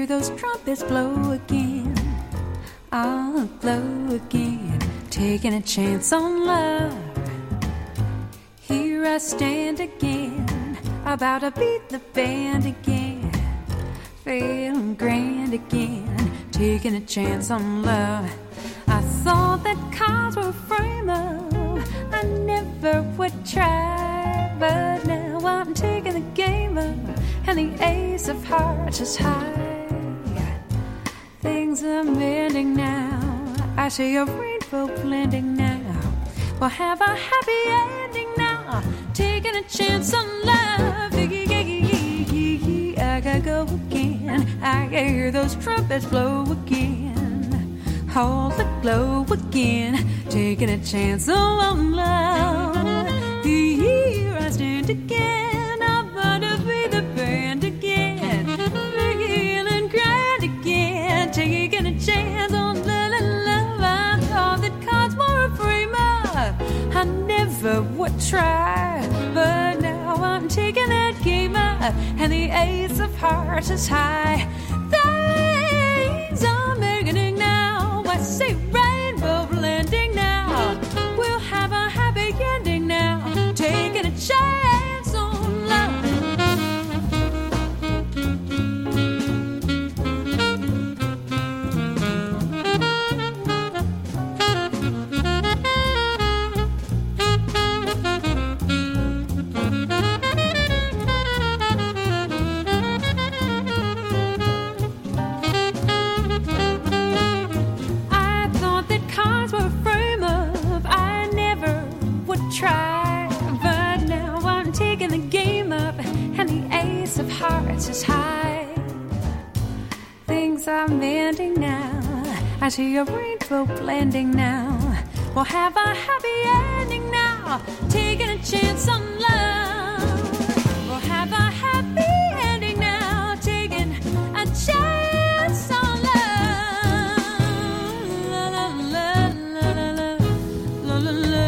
hear those trumpets blow again. I'll blow again, taking a chance on love. Here I stand again, about to beat the band again, feeling grand again, taking a chance on love. I thought that cards were a frame up, I never would try, but now I'm taking the game up, and the ace of hearts is high. Things are mending now, I see a rainbow blending now. We'll have a happy ending now, taking a chance on love. I gotta go again, I can hear those trumpets blow again, hold the glow again, taking a chance on love. Here I stand again, I'm gonna be the band again, feeling grand again, taking a chance on love. I thought that cards were a frame up, I never would try, but now I'm taking that game up, and the ace of hearts is high. Things are beginning now, I see rainbow blending now. We'll have a happy ending now, taking a chance on love. Try, but now I'm taking the game up, and the ace of hearts is high. Things are mending now, I see a rainbow blending now. We'll have a happy ending now, taking a chance on love. We'll have a happy ending now, taking a chance on love. La, la, la, la, la, la, la, la, la.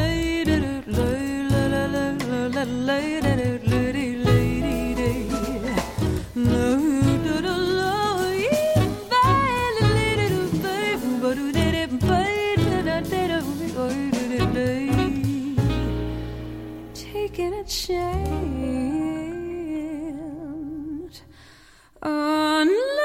Taking a chance on